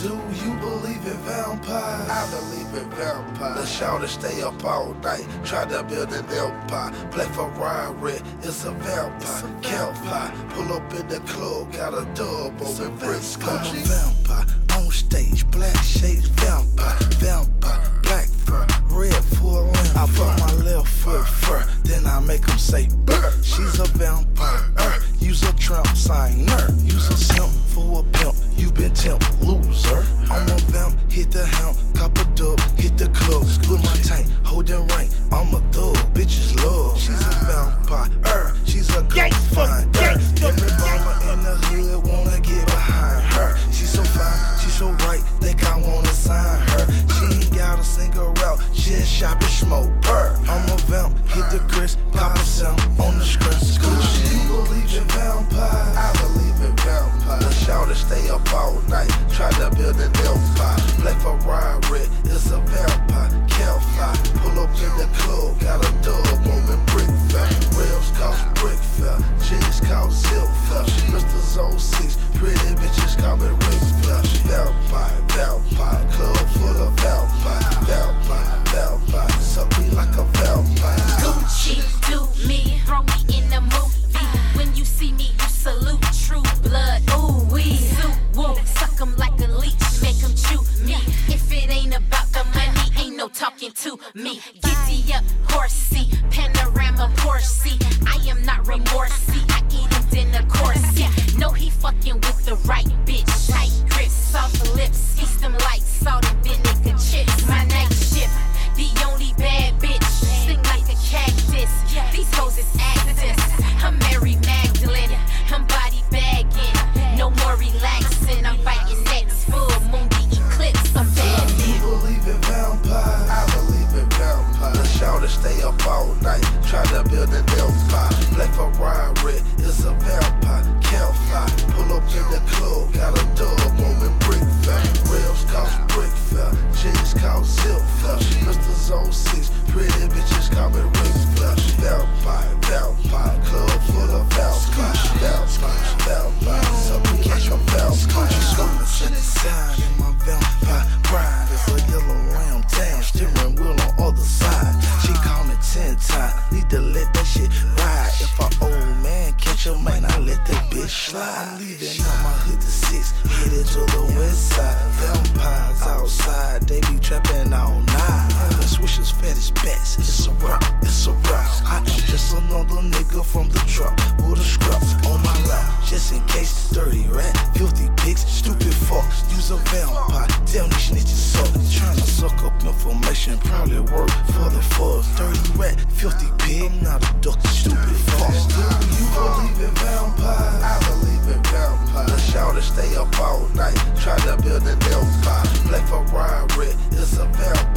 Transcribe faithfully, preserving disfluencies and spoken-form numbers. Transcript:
Do you believe in vampires? I believe in vampires. The shouter stay up all night, try to build an empire. Black Ferrari, it's a vampire. Campfire, pull up in the club, got a dub over bricks. I'm a vampire, on stage, black shades, vampire. Vampire, black fur, red full limb. I put my left foot fur, then I make them say burr. She's a vampire, uh, use a Trump sign, uh, use a simp for a pimp. You been temp, loser. I'm a vamp, hit the hemp, cop a dub, hit the club. With my tank, holding rank, I'm a thug, bitches love. She's a vampire, uh, she's a good fine, uh, every mama in the hood wanna get behind her. She's so fine, she's so right, think I wanna sign her. She ain't gotta sing her out, she just shop and smoke her. I'm a vamp, hit the grist, cop a sound on the screen. Do you believe in vampires? I believe in vampires. The shouter stay up all night, try to build an empire. Black Ferrari, it's a vampire. Campfire, pull up in the club, got a dub moving brick fair. Rails cost brick fair, G's cost zip fair. Mister oh six, pretty bitches call me Rick Flair. Vampire, vampire, club full of vampire. Vampire, vampire, suck me like a vampire. Gucci, do me, throw me in the movie. When you see me, you salute true blood. Ooh wee, suit woo, suck 'em like a leech, make 'em chew me. If it ain't about the money, ain't no talking to me. Giddy up, horsey, panorama Porsche. I am not remorsey, I eat him dinner coursey. No, he fucking with the right bitch. Tight grip, soft lips, feast them like salt and vinegar chips. My night shift, the only bad bitch, sing like a cactus. These hoes is actors. I'm Mary Magdalene, I'm body bagging. No more relaxing, I'm fighting next full moon, the eclipse. I'm bad. Do you believe in vampires? I believe in vampires. The shouter stay up all night, try to build an empire. Black Ferrari, it's a vampire. Campfire, pull up in the club, got a dub moving brick fair. Rails cost brick fair, G's cost zip fair. Mister oh six, pretty bitches call me Rick Flair. Vampire, vampire, club full of vampire. Vampire, vampire, so we like a vampire. Gonna set the sign in my vampire bride. It's a yellow lamb tan, steering wheel on other side. She call me ten times, need to let that shit ride. If an old man catch a man, I let that bitch slide. I'm leaving out my hood to six, headed to the west side. Vampires outside, they be trapping all night. The swishers fat as bats, it's a rock, it's a rock. I am just another nigga from the truck with a scrap on my lap, just in case. Dirty rat, filthy pigs, stupid fuck. Use a vampire, tell me snitches suck. Tryna suck up information, probably work for the fuck. Dirty rat, filthy pig, not a duck, stupid fuck. Do you believe in vampires? I believe in vampires. The shouter stay up all night, try to build an empire. Black Ferrari, it's a vampire.